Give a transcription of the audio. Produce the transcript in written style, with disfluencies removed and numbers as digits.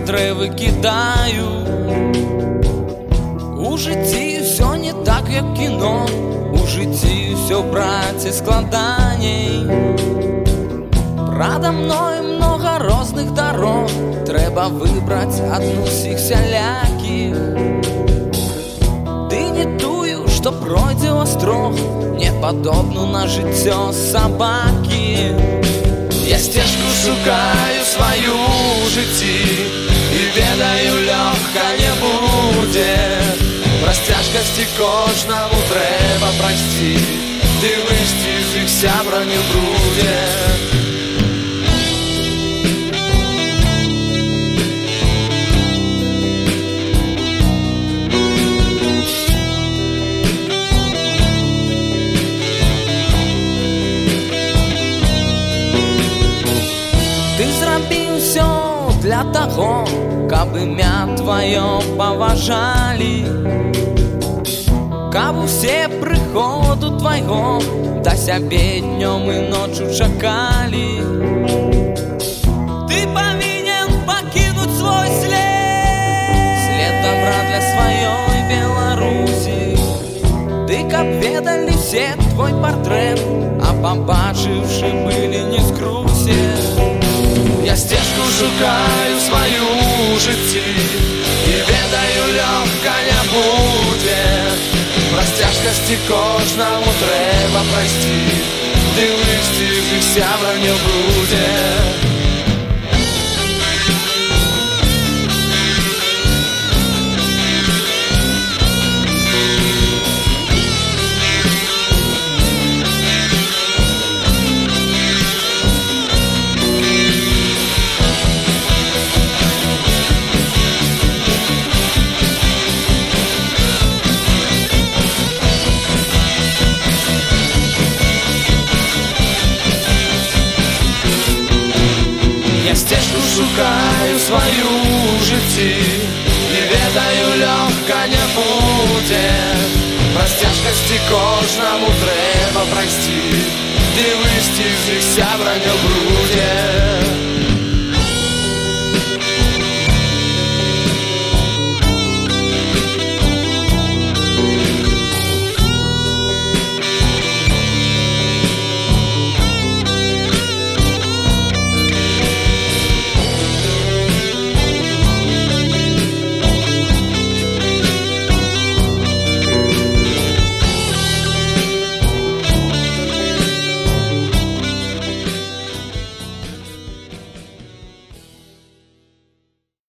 котре викидаю. У житті все не так, як кіно, у житті все, браті, складаней. Прадо мною много розных дорог, треба выбрать одну з всіх всяляких. Ды не тую, што пройдзе острог, не падобну на жыццё сабакі. Я сцежку шукаю сваю ў жыцці і ведаю, лёгка не будзе. Праз цяжкасці кожнаму трэба прайсці, ды выйсці з іх сябрамі ў брудзе. Ты зрабіў усё для таго, каб імя тваё паважалі, каб усе прыходу твайго да сябе днём і ноччу чакалі. Ты павінен пакінуць свой след добра для сваёй Беларусі. Ты каб ведалі все твой партрэт, а пабачыўшы былі не скрусе. Я сцежку шукаю сваю ў жыцці і ведаю, лёгка не будзе. Праз цяжкасці кожнаму трэба прайсці, ды выйсці з іх сябрамі ў брудзе. Я сцежку шукаю сваю ў жыцці і ведаю, лёгка не будзе. Праз цяжкасці кожнаму трэба прайсці, ды выйсці з іх сябрамі ў брудзе.